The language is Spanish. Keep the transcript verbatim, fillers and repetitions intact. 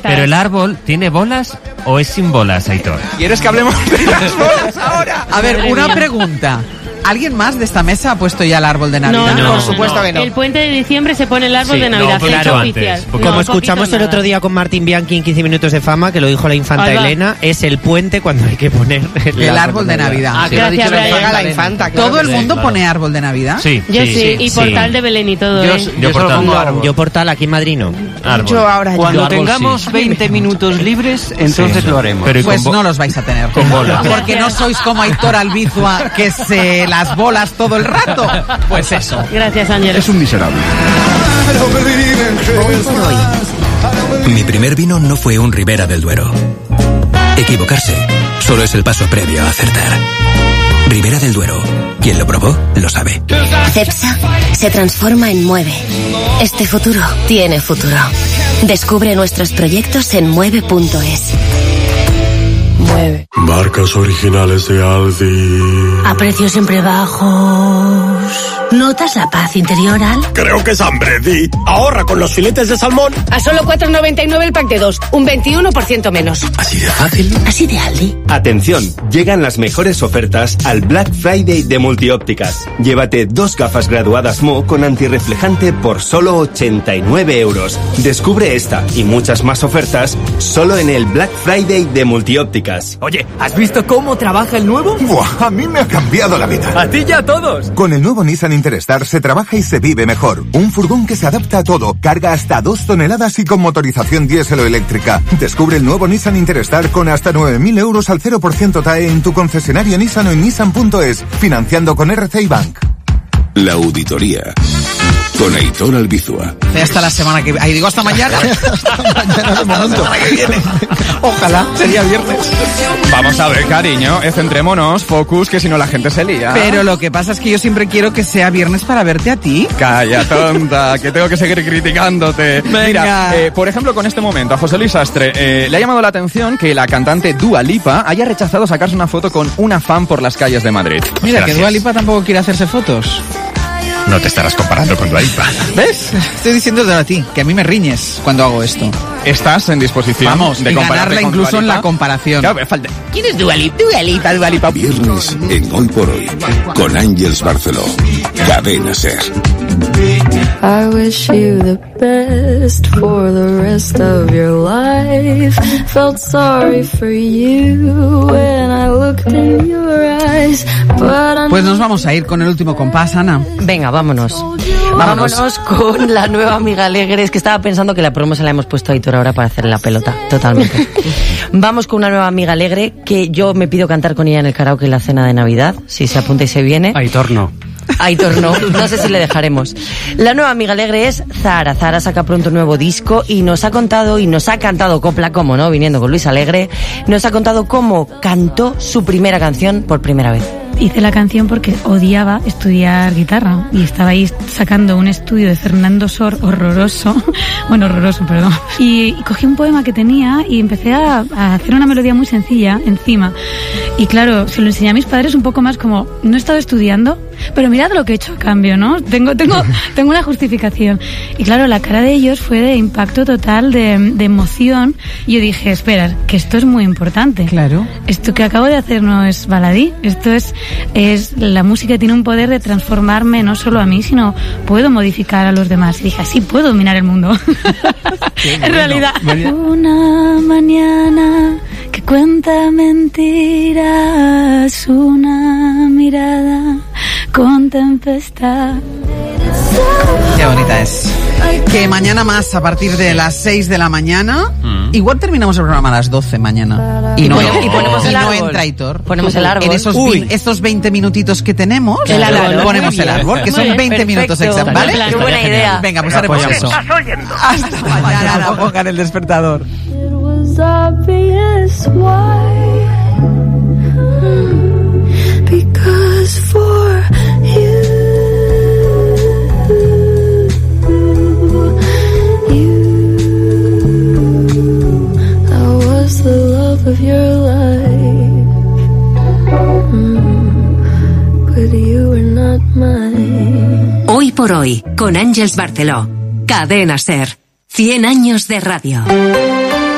¿Pero el árbol tiene bolas o es sin bolas, Aitor? ¿Quieres que hablemos de las bolas ahora? A ver, una pregunta. ¿Alguien más de esta mesa ha puesto ya el árbol de Navidad? No, no, por supuesto no. que no. El puente de diciembre se pone el árbol Sí, de Navidad, no, fecha claro, oficial. antes, No, Como escuchamos poquito el nada. otro día con Martín Bianchi en quince minutos de fama, que lo dijo la infanta Ahí va. Elena, es el puente cuando hay que poner el, El árbol de Navidad. Ah, que Gracias, lo ha dicho la Brian. infanta, la infanta. claro ¿Todo que el sí. mundo claro. pone árbol de Navidad? Sí, Yo sí, y portal de Belén y todo, Yo, ¿eh? yo, Yo solo portal. pongo árbol. Yo portal aquí en Madrid no. Árbol. Yo ahora ya. Cuando Yo árbol tengamos sí. veinte minutos libres, entonces Sí. lo haremos. Pero y Pues con bo- no los vais a tener. con bolas. Porque no sois como Aitor Albizua, que se las bolas todo el rato. Pues eso. Gracias, Ángel. Es un miserable. Mi primer vino no fue un Ribera del Duero. Equivocarse solo es el paso previo a acertar. Ribera del Duero. Quien lo probó, lo sabe. Cepsa se transforma en Mueve. Este futuro tiene futuro. Descubre nuestros proyectos en mueve punto es. Mueve. Marcas originales de Aldi. A precios siempre bajos. ¿Notas la paz interior, Al? Creo que es hambre, Di. Ahorra con los filetes de salmón. A solo cuatro noventa y nueve el pack de dos. Un veintiuno por ciento menos. Así de fácil. Así de Aldi. Atención, llegan las mejores ofertas al Black Friday de Multiópticas. Llévate dos gafas graduadas M O con antirreflejante por solo ochenta y nueve euros. Descubre esta y muchas más ofertas solo en el Black Friday de Multiópticas. Oye, ¿has visto cómo trabaja el nuevo? Buah, a mí me ha cambiado la vida. A ti y a todos. Con el nuevo Nissan Interstar se trabaja y se vive mejor. Un furgón que se adapta a todo, carga hasta dos toneladas y con motorización diésel o eléctrica. Descubre el nuevo Nissan Interstar con hasta nueve mil euros al cero por ciento T A E en tu concesionario Nissan o en nissan punto es, financiando con R C I Bank. La auditoría. Con Aitor Albizua. Hasta la semana que viene. Ahí digo hasta mañana. Hasta mañana de momento. La semana que viene. Ojalá, sería viernes. Vamos a ver, cariño, eh, centrémonos, focus, que si no la gente se lía. Pero lo que pasa es que yo siempre quiero que sea viernes para verte a ti. Calla, tonta, que tengo que seguir criticándote. Venga. Mira, eh, por ejemplo, con este momento, a José Luis Sastre eh, le ha llamado la atención que la cantante Dua Lipa haya rechazado sacarse una foto con una fan por las calles de Madrid. Mira, Gracias. que Dua Lipa tampoco quiere hacerse fotos. No te estarás comparando con Dua Lipa. ¿Ves? Estoy diciéndolo a ti, que a mí me riñes cuando hago esto. ¿Estás en disposición Vamos, de y compararte ganarla con incluso Dua en Lipa? la comparación. Claro, me falta. ¿Quién es Dua Lipa? Dua Lipa, Dua Lipa. Viernes en Hoy por Hoy. Con Ángels Barceló. Cadena Ser. I wish you the best for the rest of your life. Felt sorry for you when I looked in your eyes. But I Pues nos vamos a ir con el último compás, Ana. Venga, vámonos. Vámonos con la nueva amiga alegre. Es que estaba pensando que la promo se la hemos puesto a Aitor ahora para hacerle la pelota. Totalmente. Vamos con una nueva amiga alegre que yo me pido cantar con ella en el karaoke en la cena de Navidad. Si se apunta y se viene. Aitor no. Aitor no, no sé si le dejaremos. La nueva amiga alegre es Zara. Zara saca pronto un nuevo disco y nos ha contado y nos ha cantado copla, como no, viniendo con Luis Alegre, nos ha contado cómo cantó su primera canción por primera vez. Hice la canción porque odiaba estudiar guitarra y estaba ahí sacando un estudio de Fernando Sor horroroso, bueno, horroroso, perdón, y, y cogí un poema que tenía y empecé a, a hacer una melodía muy sencilla encima. Y claro, se lo enseñé a mis padres un poco más como, no he estado estudiando, pero mirad lo que he hecho a cambio, ¿no? Tengo, tengo, tengo una justificación. Y claro, la cara de ellos fue de impacto total, de, de emoción. Y yo dije, espera, que esto es muy importante. Claro. Esto que acabo de hacer no es baladí, esto es, es, la música tiene un poder de transformarme no solo a mí, sino puedo modificar a los demás. Y dije, así puedo dominar el mundo. En bueno, realidad. Mañana. Una mañana que cuenta mentiras, una mirada con tempestad. Qué bonita es. Que mañana más, a partir de las seis de la mañana, mm. igual terminamos el programa a las doce mañana. Y, y, no, ponemos, y ponemos y el no árbol. entra Aitor. Ponemos el árbol. En esos, Uy. estos veinte minutitos que tenemos, el árbol. ponemos el árbol, que son veinte perfecto. minutos exactos, ¿vale? Qué buena idea. Venga, pues haremos eso. Hasta mañana, pongan el despertador. Because for you, you, I was the love of your life, mm, but you were not mine. Hoy por hoy, con Ángels Barceló. Cadena Ser. cien años de radio.